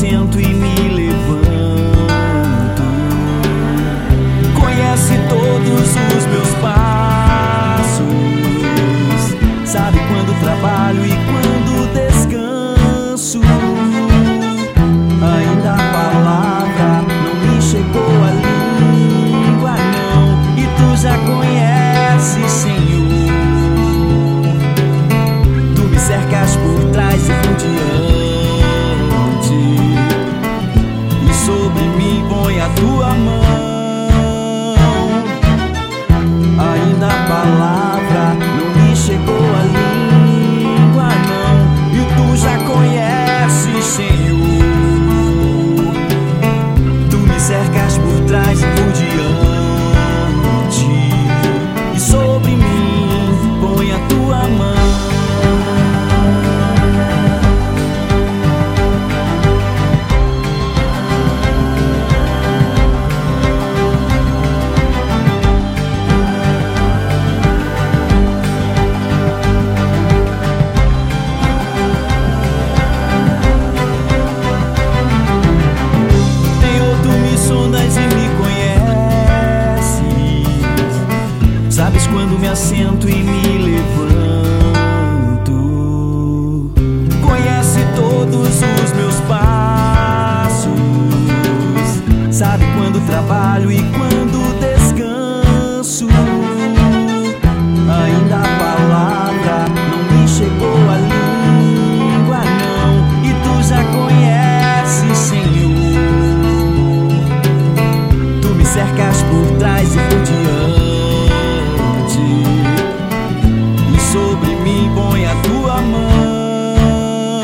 assento e me levanto. Conhece todos os meus passos, sabe quando trabalho e quando descanso. Ainda a palavra não me chegou à língua, não, e tu já conheces, Senhor. Tu me cercas por trás e por diante, e sobre mim põe a tua mão. Ainda a palavra não me chegou à língua, não, e tu já conheces, Senhor. Tu me cercas por trás e por diante, e sobre mim põe a tua mão. Sabes quando me assento e me levanto. Conhece todos os meus passos, sabe quando trabalho e quando descanso. Ainda a palavra não me chegou à língua, não, e tu já conheces, Senhor. Tu me cercas por trás e por diante, e sobre mim põe a tua mão.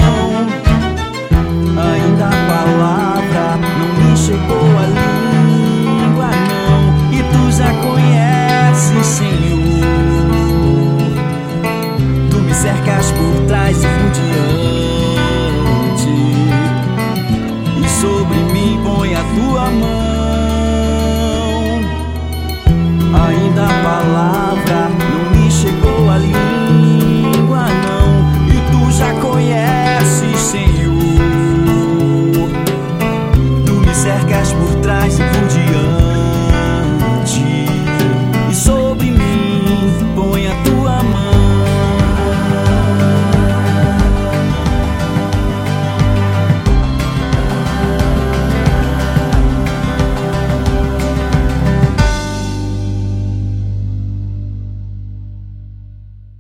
Ainda a palavra não me chegou à língua, não, e tu já conheces, Senhor. Tu me cercas por trás e por diante, e sobre mim põe a tua mão.